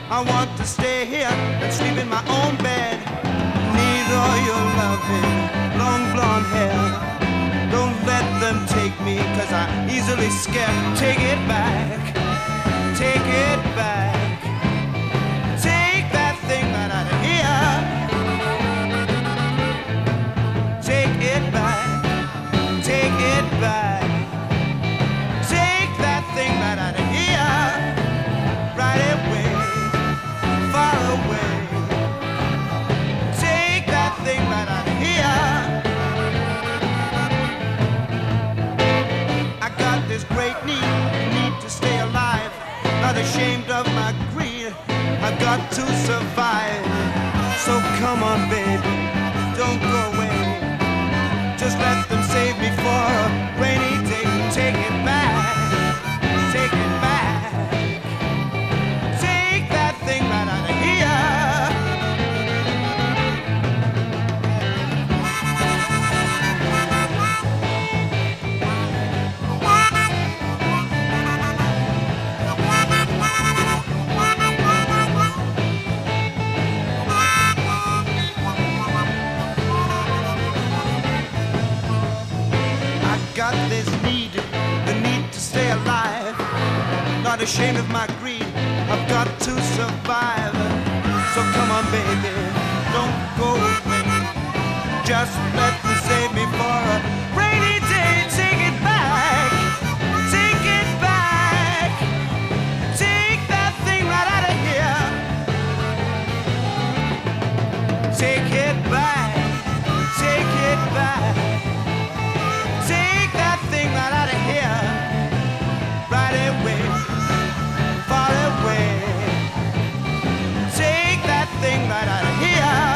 I want to stay here and sleep in my own bed. Need all your loving, long blonde hair. Don't let them take me, 'cause I'm easily scared. Take it back, take it back. Take that thing right out of here. Take it back, take it back. Take that thing right out of here. Right away, far away. Take that thing right out of here. I got this great need to stay alive. Not ashamed of my greed, I've got to survive. So come on, baby, don't go away. Just let them save me for a rainy day. Take it back, take it back. Take that thing right out of here. Got this need, the need to stay alive. Not ashamed of my greed, I've got to survive. So come on, baby, don't go away. Just let me save me for a rainy day. Take it back, take it back. Take that thing right out of here. Take it back, take it back. Take that thing right out of here. Right away, far away. Take that thing right out of here.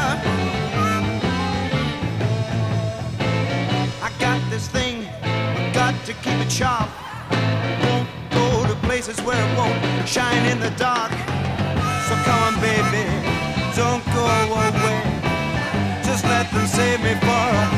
I got this thing, I've got to keep it sharp. Won't go to places where it won't shine in the dark. So come on, baby, don't go away. Just let them save me for a